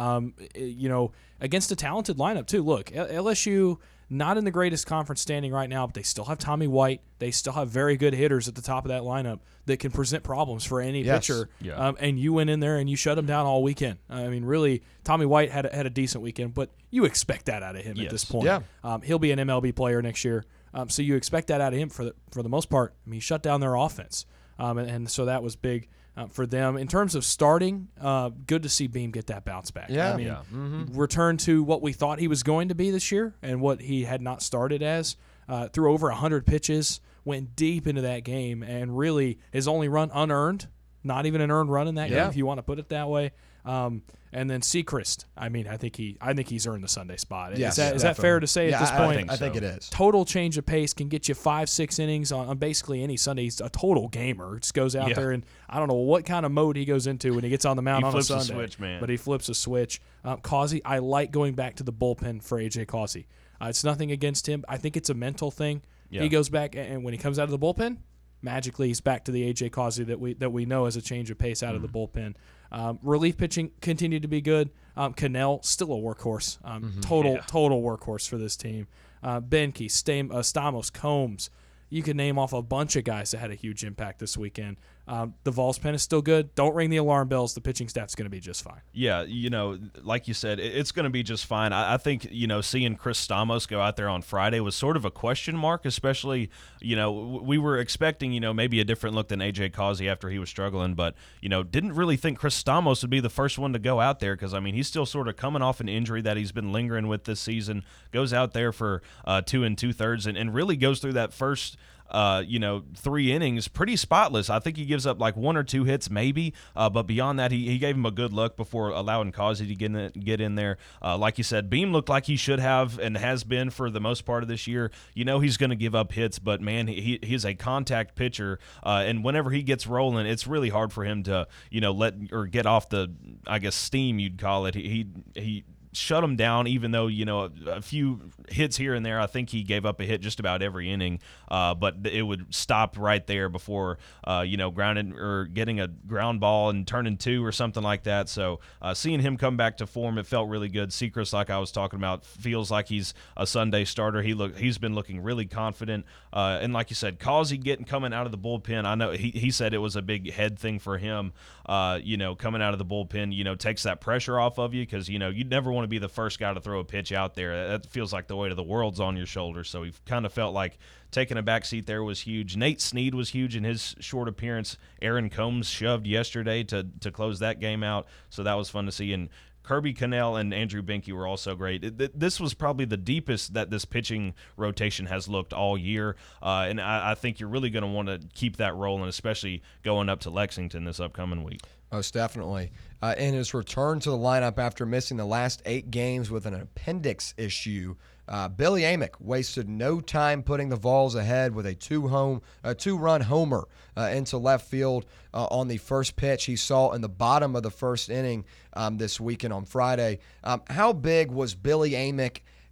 against a talented lineup, too. Look, LSU, not in the greatest conference standing right now, but they still have Tommy White. They still have very good hitters at the top of that lineup that can present problems for any pitcher. Yeah. And you went in there and you shut him down all weekend. I mean, really, Tommy White had a decent weekend, but you expect that out of him at this point. Yeah. He'll be an MLB player next year, so you expect that out of him for the most part. I mean, he shut down their offense, and so that was big for them. In terms of starting, good to see Beam get that bounce back. Yeah. I mean, return to what we thought he was going to be this year and what he had not started as. Threw over 100 pitches, went deep into that game, and really his only run unearned, not even an earned run in that game, if you want to put it that way. And then Sechrist, I mean, I think he's earned the Sunday spot. Yes, is that fair to say at this point? I think it is. Total change of pace, can get you 5-6 innings on basically any Sunday. He's a total gamer. Just goes out there, and I don't know what kind of mode he goes into when he gets on the mound on a Sunday. He flips a switch, man. But he flips a switch. Causey, I like going back to the bullpen for A.J. Causey. It's nothing against him. I think it's a mental thing. Yeah. He goes back, and when he comes out of the bullpen, magically he's back to the A.J. Causey that we know as a change of pace out of the bullpen. Relief pitching continued to be good. Cannell, still a workhorse. Total workhorse for this team. Benke, Stamos, Combs. You could name off a bunch of guys that had a huge impact this weekend. The Vols pen is still good. Don't ring the alarm bells. The pitching staff's going to be just fine. Yeah, like you said, it's going to be just fine. I think, seeing Chris Stamos go out there on Friday was sort of a question mark, especially, we were expecting, maybe a different look than A.J. Causey after he was struggling, but, didn't really think Chris Stamos would be the first one to go out there because, he's still sort of coming off an injury that he's been lingering with this season, goes out there for 2 2/3 and really goes through that first 3 innings pretty spotless. I think he gives up like 1 or 2 hits maybe, but beyond that he gave him a good look before allowing Causey to get in there. Like you said, Beam looked like he should have and has been for the most part of this year. He's going to give up hits, but man, he's a contact pitcher, and whenever he gets rolling, it's really hard for him to let or get off the, I guess, steam you'd call it. He shut him down, even though a few hits here and there. I think he gave up a hit just about every inning, but it would stop right there before grounded or getting a ground ball and turning 2 or something like that. So seeing him come back to form, it felt really good. Sechrist, like I was talking about, feels like he's a Sunday starter. He's been looking really confident, and like you said, Causey coming out of the bullpen. I know he said it was a big head thing for him. Coming out of the bullpen, takes that pressure off of you because you'd never want to be the first guy to throw a pitch out there. That feels like the weight of the world's on your shoulders. So he kind of felt like taking a back seat there was huge. Nate Snead was huge in his short appearance. Aaron Combs shoved yesterday to close that game out. So that was fun to see. And Kirby Cannell and Andrew Benke were also great. This was probably the deepest that this pitching rotation has looked all year, and I think you're really going to want to keep that rolling, especially going up to Lexington this upcoming week. Most definitely. In his return to the lineup after missing the last 8 games with an appendix issue, Billy Amick wasted no time putting the Vols ahead with a 2-run homer into left field on the first pitch he saw in the bottom of the first inning this weekend on Friday. How big was Billy Amick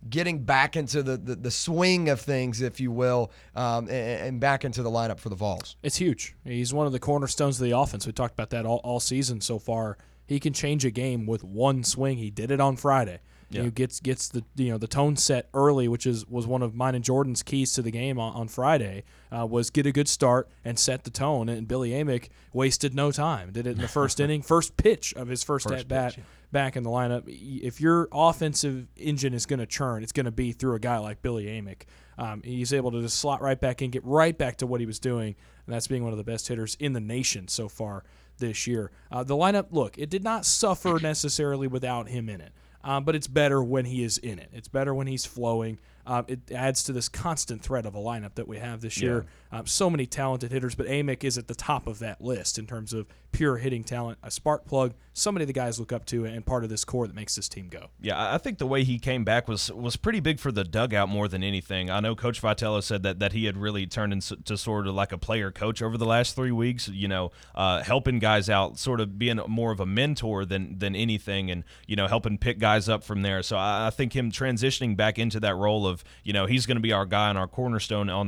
getting back into the swing of things, if you will, and back into the lineup for the Vols. It's huge. He's one of the cornerstones of the offense. We talked about that all season so far. He can change a game with one swing. He did it on Friday. Yeah. He gets the tone set early, which was one of mine and Jordan's keys to the game on Friday. Was get a good start and set the tone. And Billy Amick wasted no time. Did it in the first inning, first pitch of his first at bat. Back in the lineup. If your offensive engine is going to churn, it's going to be through a guy like Billy Amick. He's able to just slot right back in, get right back to what he was doing, and that's being one of the best hitters in the nation so far this year. The lineup, look, it did not suffer necessarily without him in it, but it's better when he is in it. It's better when he's flowing. It adds to this constant threat of a lineup that we have this year. So many talented hitters, but Amick is at the top of that list in terms of pure hitting talent, a spark plug, somebody the guys look up to, and part of this core that makes this team go. Yeah, I think the way he came back was pretty big for the dugout more than anything. I know Coach Vitello said that he had really turned into sort of like a player coach over the last 3 weeks, helping guys out, sort of being more of a mentor than anything, and, helping pick guys up from there. So I think him transitioning back into that role of, he's going to be our guy and our cornerstone on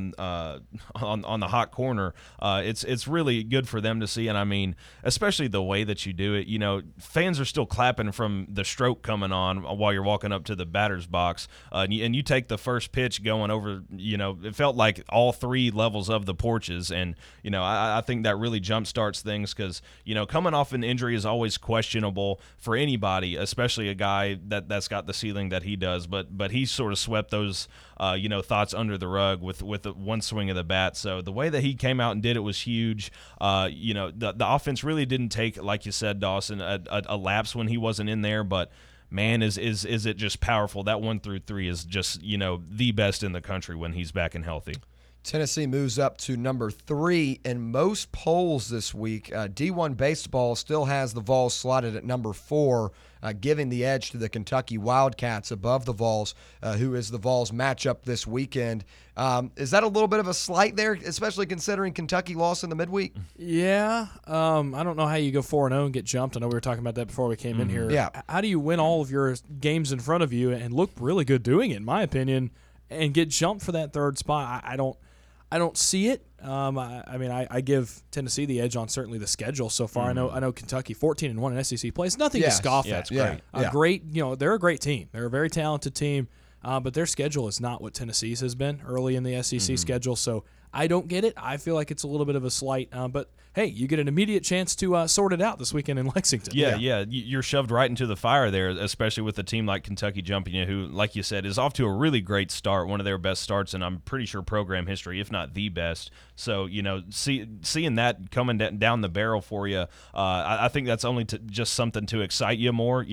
the hot corner. It's really good for them to see, and I mean, especially the way that you do it. Fans are still clapping from the stroke coming on while you're walking up to the batter's box, and you take the first pitch going over. It felt like all three levels of the porches, and I think that really jump starts things because coming off an injury is always questionable for anybody, especially a guy that's got the ceiling that he does. But he sort of swept those thoughts under the rug with one swing of the bat. So the way that he came out and did it was huge. The offense really didn't take, like you said, Dawson, a lapse when he wasn't in there, but man, is it just powerful. That 1 through 3 is just the best in the country when he's back and healthy. Tennessee moves up to number 3 in most polls this week. D1 baseball still has the Vols slotted at number 4, giving the edge to the Kentucky Wildcats above the Vols, who is the Vols matchup this weekend. Is that a little bit of a slight there, especially considering Kentucky lost in the midweek? Yeah. I don't know how you go 4-0 and get jumped. I know we were talking about that before we came in here. Yeah. How do you win all of your games in front of you and look really good doing it, in my opinion, and get jumped for that third spot? I don't see it. I give Tennessee the edge on certainly the schedule so far. I know Kentucky 14-1 in SEC play. It's nothing to scoff at. It's great. Great. They're a great team. They're a very talented team, but their schedule is not what Tennessee's has been early in the SEC schedule. So I don't get it. I feel like it's a little bit of a slight, but hey, you get an immediate chance to sort it out this weekend in Lexington. Yeah. You're shoved right into the fire there, especially with a team like Kentucky jumping you, who, like you said, is off to a really great start, one of their best starts, and I'm pretty sure program history, if not the best. So, seeing that coming down the barrel for you, I think that's only just something to excite you more,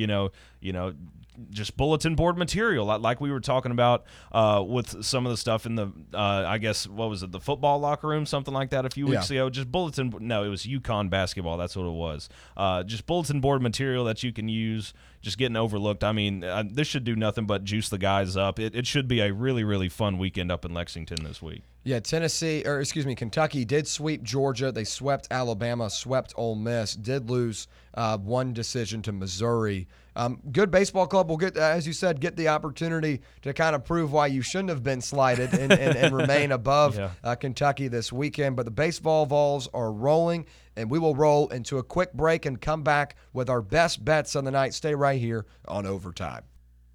just bulletin board material, like we were talking about with some of the stuff in the, I guess, what was it, the football locker room, something like that a few weeks ago. Just it was UConn basketball. That's what it was. Just bulletin board material that you can use, just getting overlooked. I mean, this should do nothing but juice the guys up. It should be a really, really fun weekend up in Lexington this week. Yeah, Kentucky did sweep Georgia. They swept Alabama, swept Ole Miss, did lose one decision to Missouri. Good baseball club will get, as you said, get the opportunity to kind of prove why you shouldn't have been slighted and remain above Kentucky this weekend. But the baseball Vols are rolling, and we will roll into a quick break and come back with our best bets on the night. Stay right here on Overtime.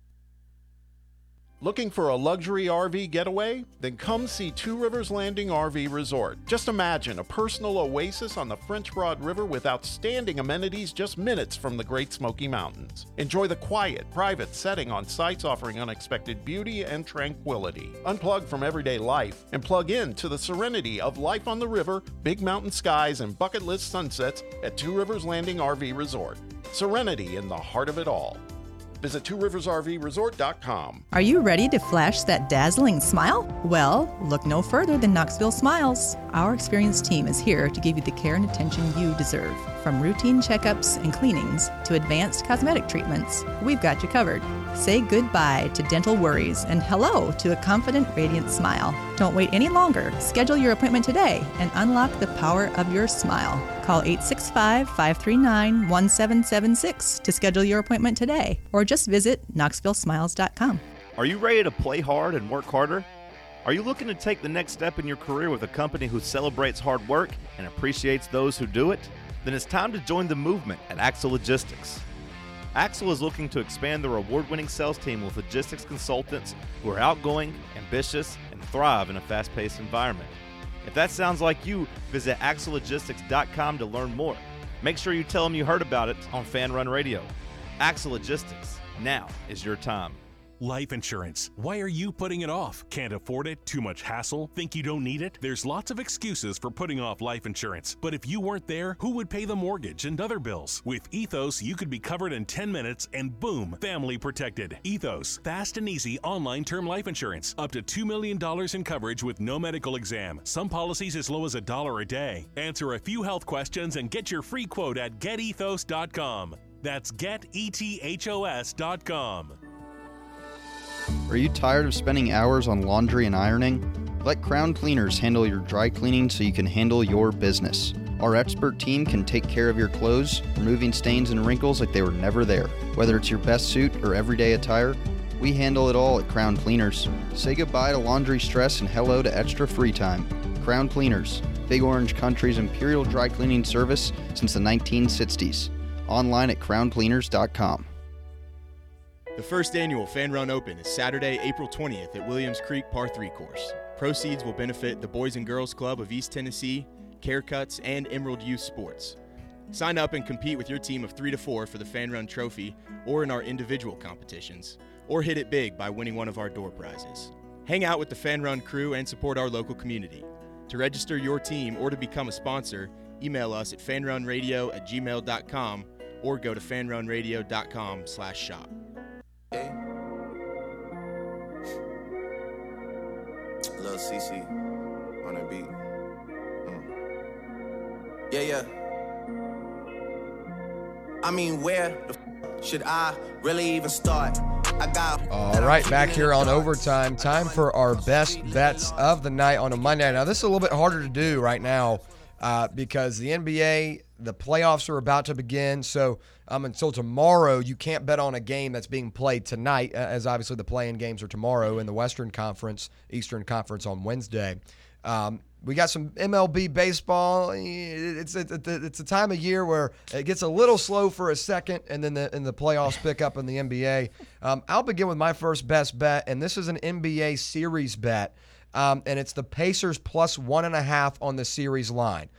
Looking for a luxury RV getaway? Then come see Two Rivers Landing RV Resort. Just imagine a personal oasis on the French Broad River with outstanding amenities just minutes from the Great Smoky Mountains. Enjoy the quiet, private setting on sites offering unexpected beauty and tranquility. Unplug from everyday life and plug in to the serenity of life on the river, big mountain skies, and bucket list sunsets at Two Rivers Landing RV Resort. Serenity in the heart of it all. Visit tworiversrvresort.com. Are you ready to flash that dazzling smile? Well, look no further than Knoxville Smiles. Our experienced team is here to give you the care and attention you deserve. From routine checkups and cleanings to advanced cosmetic treatments, we've got you covered. Say goodbye to dental worries and hello to a confident, radiant smile. Don't wait any longer. Schedule your appointment today and unlock the power of your smile. Call 865-539-1776 to schedule your appointment today, or just visit KnoxvilleSmiles.com. Are you ready to play hard and work harder? Are you looking to take the next step in your career with a company who celebrates hard work and appreciates those who do it? Then it's time to join the movement at Axle Logistics. Axle is looking to expand their award-winning sales team with logistics consultants who are outgoing, ambitious, and thrive in a fast-paced environment. If that sounds like you, visit axlelogistics.com to learn more. Make sure you tell them you heard about it on Fan Run Radio. Axle Logistics, now is your time. Life insurance. Why are you putting it off? Can't afford it? Too much hassle? Think you don't need it? There's lots of excuses for putting off life insurance. But if you weren't there, who would pay the mortgage and other bills? With Ethos, you could be covered in 10 minutes and boom, family protected. Ethos, fast and easy online term life insurance. Up to $2 million in coverage with no medical exam. Some policies as low as $1 a day. Answer a few health questions and get your free quote at getethos.com. That's getethos.com. Are you tired of spending hours on laundry and ironing? Let Crown Cleaners handle your dry cleaning so you can handle your business. Our expert team can take care of your clothes, removing stains and wrinkles like they were never there. Whether it's your best suit or everyday attire, we handle it all at Crown Cleaners. Say goodbye to laundry stress and hello to extra free time. Crown Cleaners, Big Orange Country's imperial dry cleaning service since the 1960s. Online at crowncleaners.com. The first annual Fan Run Open is Saturday, April 20th at Williams Creek Par 3 course. Proceeds will benefit the Boys and Girls Club of East Tennessee, Care Cuts, and Emerald Youth Sports. Sign up and compete with your team of 3 to 4 for the Fan Run Trophy or in our individual competitions, or hit it big by winning one of our door prizes. Hang out with the Fan Run crew and support our local community. To register your team or to become a sponsor, email us at fanrunradio@gmail.com or go to fanrunradio.com/shop. Hey. Lil CC on the beat. Yeah. I mean, where the should I really even start? All right, back here on Overtime. Time for our best bets of the night on a Monday. Now, this is a little bit harder to do right now because the NBA, the playoffs are about to begin. So until tomorrow, you can't bet on a game that's being played tonight, as obviously the play-in games are tomorrow in the Western Conference, Eastern Conference on Wednesday. We got some MLB baseball. It's a time of year where it gets a little slow for a second, and then the playoffs pick up in the NBA. I'll begin with my first best bet, and this is an NBA series bet, and it's the Pacers plus 1.5 on the series line.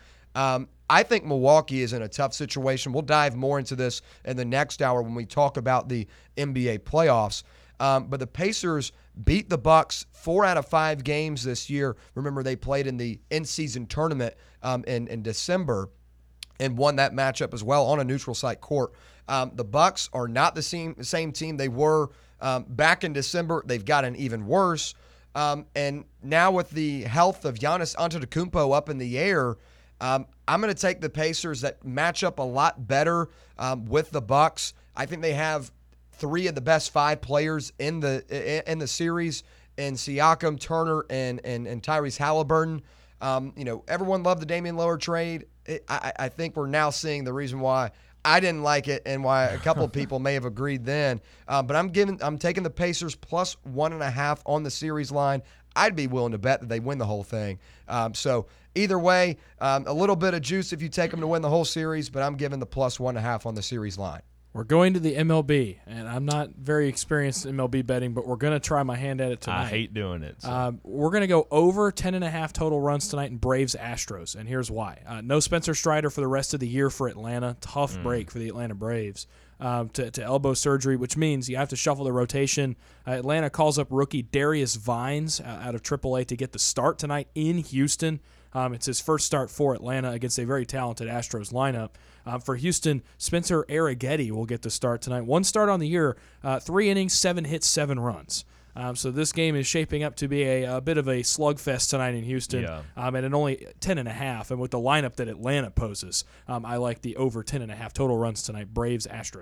I think Milwaukee is in a tough situation. We'll dive more into this in the next hour when we talk about the NBA playoffs. But the Pacers beat the Bucks 4 out of 5 games this year. Remember, they played in the in-season tournament in December and won that matchup as well on a neutral site court. The Bucks are not the same team they were back in December. They've gotten even worse. And now with the health of Giannis Antetokounmpo up in the air, I'm going to take the Pacers that match up a lot better with the Bucks. I think they have 3 of the best 5 players in the series, and Siakam, Turner, and Tyrese Halliburton. Everyone loved the Damian Lillard trade. I think we're now seeing the reason why I didn't like it and why a couple of people may have agreed then. But I'm taking the Pacers plus 1.5 on the series line. I'd be willing to bet that they win the whole thing. So either way, a little bit of juice if you take them to win the whole series, but I'm giving the plus 1.5 on the series line. We're going to the MLB, and I'm not very experienced in MLB betting, but we're going to try my hand at it tonight. I hate doing it. So. We're going to go over 10.5 total runs tonight in Braves-Astros, and here's why. No Spencer Strider for the rest of the year for Atlanta. Tough break for the Atlanta Braves to elbow surgery, which means you have to shuffle the rotation. Atlanta calls up rookie Darius Vines out of AAA to get the start tonight in Houston. It's his first start for Atlanta against a very talented Astros lineup. For Houston, Spencer Arrighetti will get the start tonight. 1 start on the year, 3 innings, 7 hits, 7 runs. So this game is shaping up to be a bit of a slugfest tonight in Houston, and at only 10.5. And with the lineup that Atlanta poses, I like the over 10.5 total runs tonight. Braves, Astros.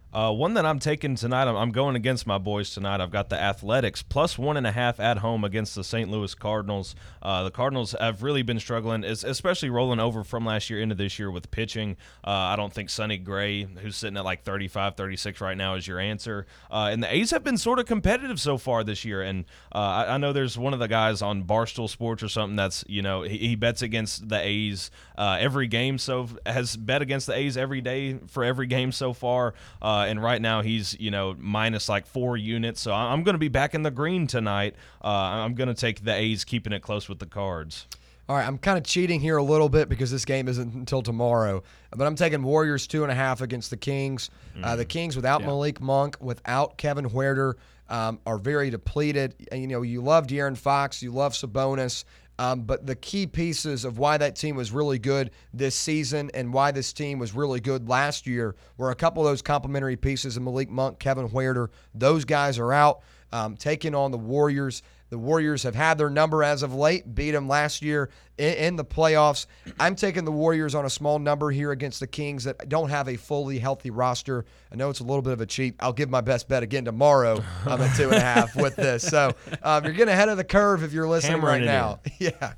One that I'm taking tonight, I'm going against my boys tonight. I've got the Athletics plus 1.5 at home against the St. Louis Cardinals. The Cardinals have really been struggling, especially rolling over from last year into this year with pitching. I don't think Sonny Gray, who's sitting at like 35, 36 right now, is your answer. And the A's have been sort of competitive so far this year. And I know there's one of the guys on Barstool Sports or something that's, he bets against the A's every game, so has bet against the A's every day for every game so far. And right now he's, minus like 4 units. So I'm going to be back in the green tonight. I'm going to take the A's, keeping it close with the Cards. All right, I'm kind of cheating here a little bit because this game isn't until tomorrow. But I'm taking Warriors 2.5 against the Kings. The Kings without Malik Monk, without Kevin Huerter, are very depleted. And, you love De'Aaron Fox, you love Sabonis. But the key pieces of why that team was really good this season and why this team was really good last year were a couple of those complementary pieces of Malik Monk, Kevin Huerter. Those guys are out, taking on the Warriors. The Warriors have had their number as of late, beat them last year in the playoffs. I'm taking the Warriors on a small number here against the Kings that don't have a fully healthy roster. I know it's a little bit of a cheat. I'll give my best bet again tomorrow. I'm at 2.5 with this. So you're getting ahead of the curve if you're listening right now. Yeah.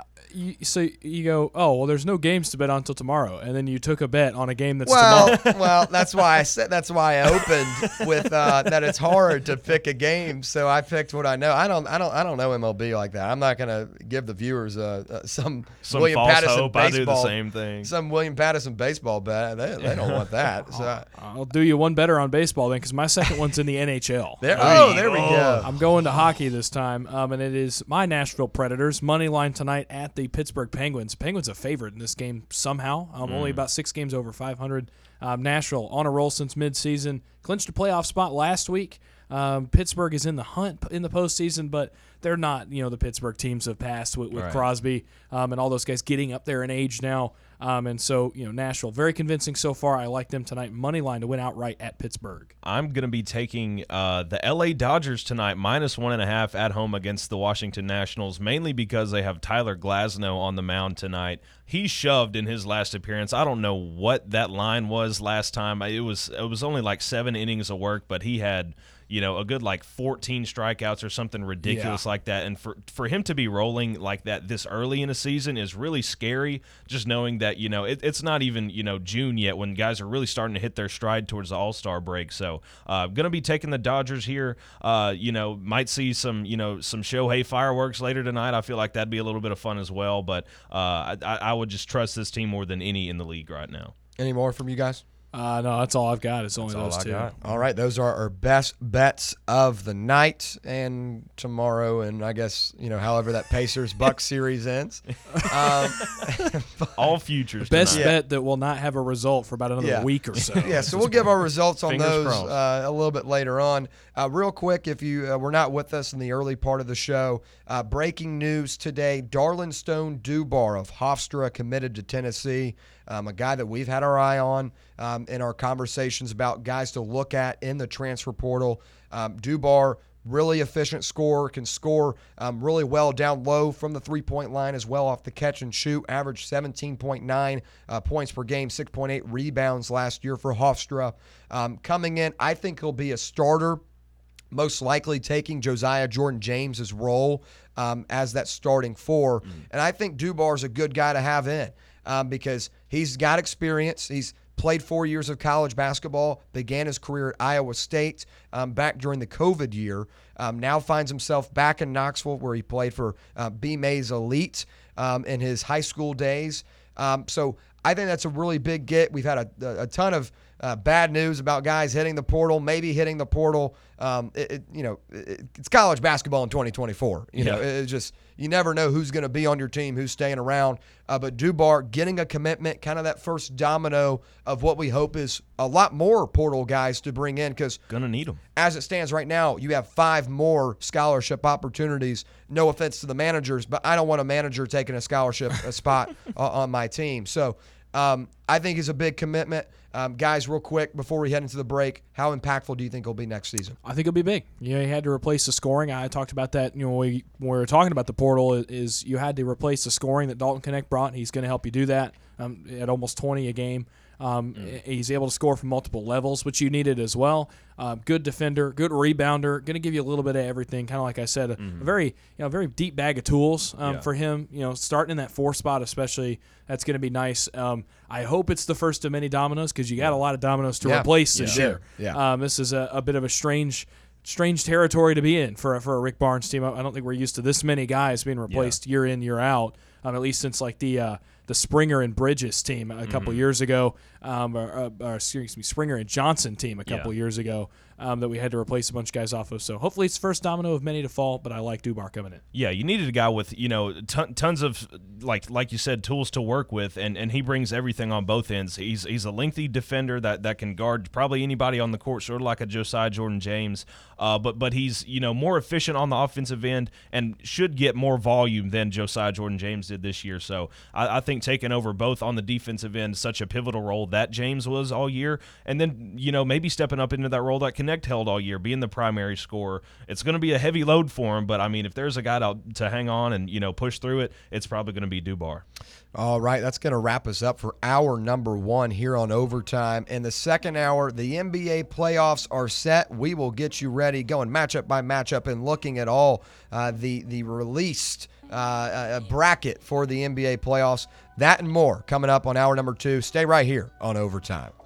So you go, oh, well, there's no games to bet on until tomorrow, and then you took a bet on a game that's tomorrow. Well, that's why I opened with that it's hard to pick a game. So I picked what I know. I don't know MLB like that. I'm not going to give the viewers some William false Patterson hope. baseball. I do the same thing. Some William Patterson baseball bet. They don't want that. So I'll do you one better on baseball then, because my second one's in the NHL. There we go. I'm going to hockey this time, and it is my Nashville Predators money line tonight at the Pittsburgh Penguins. Penguins a favorite in this game somehow. Only about 6 games over 500. Nashville on a roll since midseason. Clinched a playoff spot last week. Pittsburgh is in the hunt in the postseason, but they're not, the Pittsburgh teams have passed with Right. Crosby and all those guys getting up there in age now. And so, Nashville, very convincing so far. I like them tonight. Money line to win outright at Pittsburgh. I'm going to be taking the L.A. Dodgers tonight, minus 1.5 at home against the Washington Nationals, mainly because they have Tyler Glasnow on the mound tonight. He shoved in his last appearance. I don't know what that line was last time. It was only like 7 innings of work, but he had a good like 14 strikeouts or something ridiculous like that. And for him to be rolling like that this early in a season is really scary, just knowing that, it's not even, June yet when guys are really starting to hit their stride towards the All-Star break. So going to be taking the Dodgers here. Might see some Shohei fireworks later tonight. I feel like that'd be a little bit of fun as well. But I would just trust this team more than any in the league right now. Any more from you guys? No, that's all I've got. It's only those two. All right, those are our best bets of the night and tomorrow, and I guess however that Pacers-Bucks series ends. All futures. Best bet that will not have a result for about another week or so. Yeah, so we'll give our results on Fingers those crossed. a little bit later on. Real quick, if you were not with us in the early part of the show, breaking news today: Darlin Stone Dubar of Hofstra committed to Tennessee. A guy that we've had our eye on in our conversations about guys to look at in the transfer portal. Dubar, really efficient scorer, can score really well down low from the three-point line as well off the catch and shoot. Averaged 17.9 points per game, 6.8 rebounds last year for Hofstra. Coming in, I think he'll be a starter, most likely taking Josiah Jordan-James' role as that starting four. And I think Dubar's a good guy to have in because he's got experience. He's played 4 years of college basketball, began his career at Iowa State back during the COVID year, now finds himself back in Knoxville where he played for B. Mays Elite in his high school days. So I think that's a really big get. We've had a ton of bad news about guys hitting the portal, maybe hitting the portal. It's college basketball in 2024. It's just you never know who's going to be on your team, who's staying around. But Dubar getting a commitment, kind of that first domino of what we hope is a lot more portal guys to bring in because gonna need them. As it stands right now, you have 5 more scholarship opportunities. No offense to the managers, but I don't want a manager taking a scholarship spot on my team. So I think it's a big commitment. Guys, real quick, before we head into the break, how impactful do you think he'll be next season? I think it'll be big. He had to replace the scoring. I talked about that. When we were talking about the portal, is you had to replace the scoring that Dalton Knecht brought. He's going to help you do that at almost 20 a game. He's able to score from multiple levels, which you needed as well. Good defender, good rebounder, going to give you a little bit of everything. Kind of like I said, a very deep bag of tools for him. Starting in that 4 spot, especially, that's going to be nice. I hope it's the first of many dominoes because you got a lot of dominoes to replace this year. Yeah. This is a bit of a strange territory to be in for a Rick Barnes team. I don't think we're used to this many guys being replaced year in, year out. At least since like the Springer and Bridges team a couple years ago, Springer and Johnson team a couple years ago that we had to replace a bunch of guys off of. So hopefully it's the first domino of many to fall, but I like Dubar coming in. Yeah, you needed a guy with tons of like you said tools to work with, and he brings everything on both ends. He's a lengthy defender that can guard probably anybody on the court, sort of like a Josiah Jordan-James. But he's more efficient on the offensive end and should get more volume than Josiah Jordan-James did this year. So I think taking over both on the defensive end, such a pivotal role that James was all year, and then maybe stepping up into that role that Connect held all year, being the primary scorer. It's going to be a heavy load for him, but I mean, if there's a guy to hang on and push through it, it's probably going to be Dubar. All right, that's going to wrap us up for hour number 1 here on Overtime. In the second hour, the NBA playoffs are set. We will get you ready, going matchup by matchup and looking at all the released bracket for the NBA playoffs. That and more coming up on hour number 2. Stay right here on Overtime.